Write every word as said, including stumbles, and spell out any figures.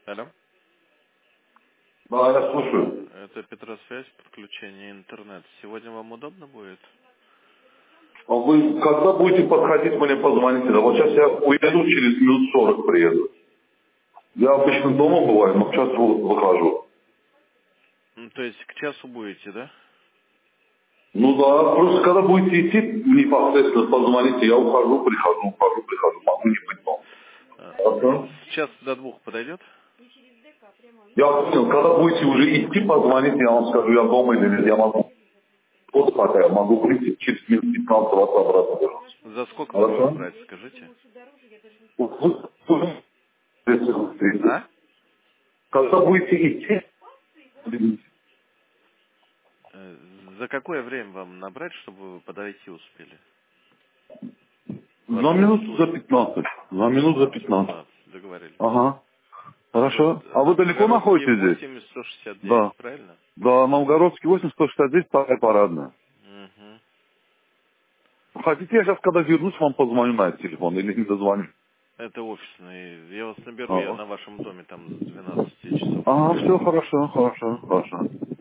Алло. Да, я слушаю. Это Петросвязь, подключение интернет. Сегодня вам удобно будет? А вы когда будете подходить, мне позвоните. Да вот сейчас я уеду, через минут сорок приеду. Я обычно дома бываю, но сейчас вот выхожу. Ну, то есть к часу будете, да? Ну да, просто когда будете идти, непосредственно позвоните, я ухожу, прихожу, ухожу, прихожу, могу не быть дома. А, Хорошо? с час до двух подойдет? Я понял, когда будете уже идти, позвоните, я вам скажу, я дома или нет, я могу. Вот пока я могу прийти через минут пятнадцать-двадцать обратно вернуться. За сколько вам Хорошо? забрать, скажите? Вот, вот, если вы встретитесь. А? Когда будете идти, Э, За какое время вам набрать, чтобы вы подойти успели? В за одну минут за студию. пятнадцать. За минут за пятнадцать. пятнадцать, договорились. Ага. Все, Хорошо. А вы далеко Новгородский находитесь здесь? восемь, сто шестьдесят Да. девять, правильно? Да, Новгородский восемь, сто шестьдесят девять, вторая парадная. Угу. Хотите, я сейчас, когда вернусь, вам позвоню на этот телефон или не дозвоню? Это офисный. Я вас наберу, я Ага. на вашем доме там с двенадцати часов Ага, все наберу. хорошо, хорошо, хорошо.